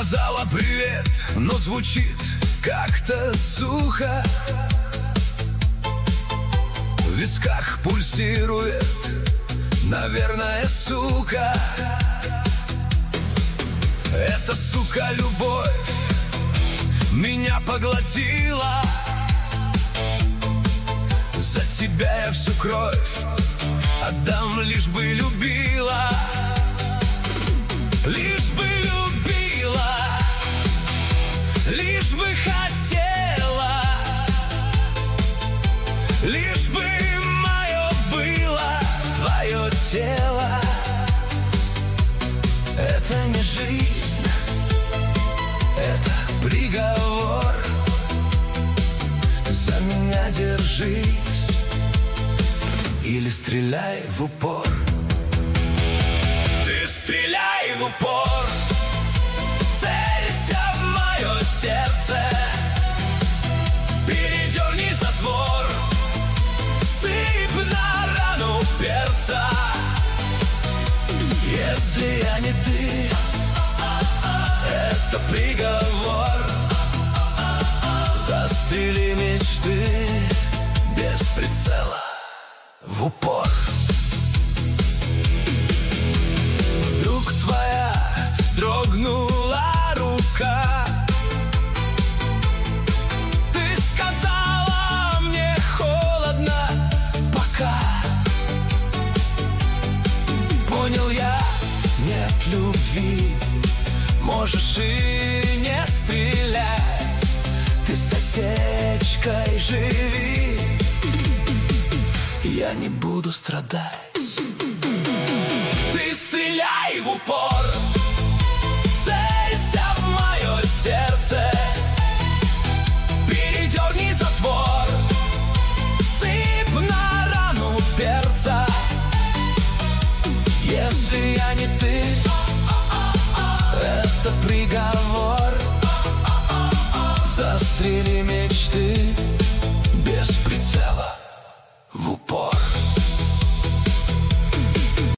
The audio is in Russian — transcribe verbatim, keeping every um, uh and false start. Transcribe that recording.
сказала привет, но звучит как-то сухо. В висках пульсирует, наверное, сука. Эта сука любовь меня поглотила. За тебя я всю кровь отдам, лишь бы любила. Лишь бы любила, лишь бы хотела, лишь бы мое было твое тело. Это не жизнь, это приговор. За меня держись или стреляй в упор. Ты стреляй в упор, целься в мое сердце, передерни затвор, сыпь на рану перца. Если я не ты, это приговор. Застрели мечты без прицела, в упор. Вдруг твоя дрогнула рука, ты сказала мне холодно пока. Понял я, нет любви, можешь и не стрелять. Ты с осечкой живи, я не буду страдать. Ты стреляй в упор, целься в мое сердце, передерни затвор, сыпь на рану перца. Если я не ты, это приговор. Застрели мечты без прицела, в упор.